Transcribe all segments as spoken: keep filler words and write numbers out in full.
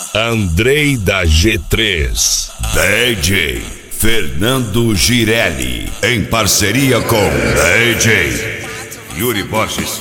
Andrei da G três. D J Fernando Girelli, em parceria com D J Yuri Borges.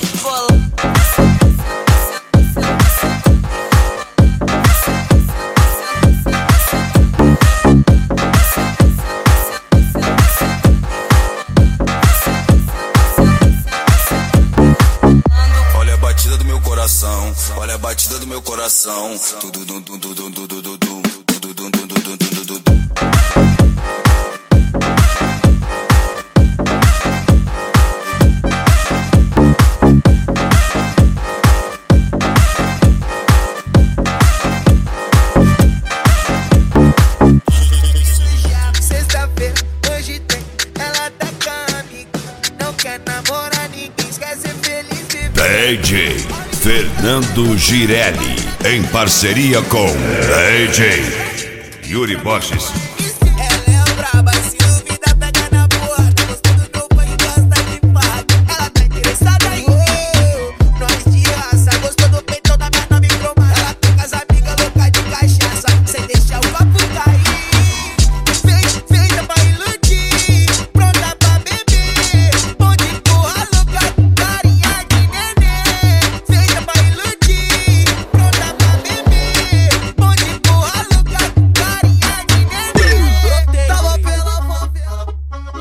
Olha a batida do meu coração, olha a batida do meu coração. Tudo dum dum dum dum dum dum dum dum, tudo dum dum dum dum dum dum dum. Sexta-feira, hoje tem, ela tá com amigo. Não quer namorar ninguém, quer ser feliz e D J Fernando Girelli, em parceria com D J Yuri Borges. ela é braba, se duvida pega na porra. Gostando do banho, gosta de farra. Ela tá interessada em mim, nome de raça. Gostou do peitão da minha nome cromada. Ela tá com as amigas loucas de cachaça, sem deixar o papo cair. Feita, feita pra iludir, pronta pra beber. Bom de porra louca, carinha de neném. Feita pra iludir, pronta pra beber. Bom de porra louca, carinha de neném. Tava pela favela.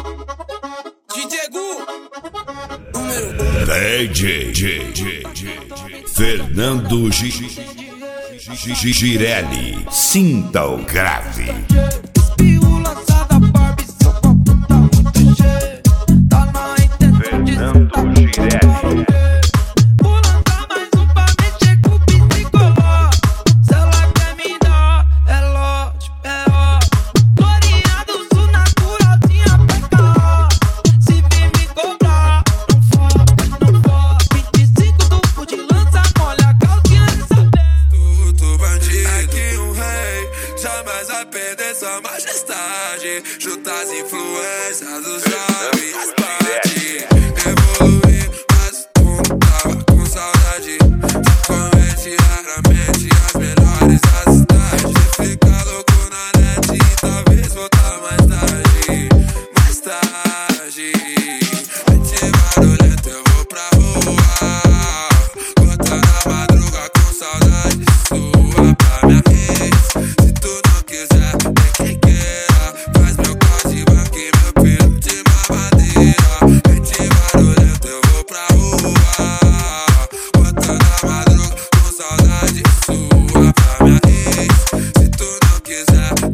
D J Gu, número um. D J J, J, J, Fernando Gi- Gi- Gi- Girelli, sinta o grave. Espirro lançada, Barbie, seu copo tá muito cheio. Tá na intenção de Fernando Girelli. vou lançar mais um pra mexer com o psicoló. Se ela quer me dar, é lote, é ó. Glorinha do sul, naturalzinha P K O. Se vir me cobrar, não for, não for. vinte e cinco do de lança, molha a calcinha de saber. Tudo bandido, aqui um rei, jamais vai perder sua majestade. Junta as influências dos jovens, pode evoluir, mas tu não tava com saudade. Te convence raramente as melhores da cidade. Você fica louco na net e talvez voltar mais tarde, mais tarde. Mente barulhenta, eu vou pra rua, cortando a madruga com saudade sua pra minha rede. Se tu não quiser, tem quem queira. Faz meu corte, banque, meu pelo de mamadeira. Mente barulhenta, eu vou pra rua, cortando a madruga com saudade sua pra minha rede. Se tu não quiser,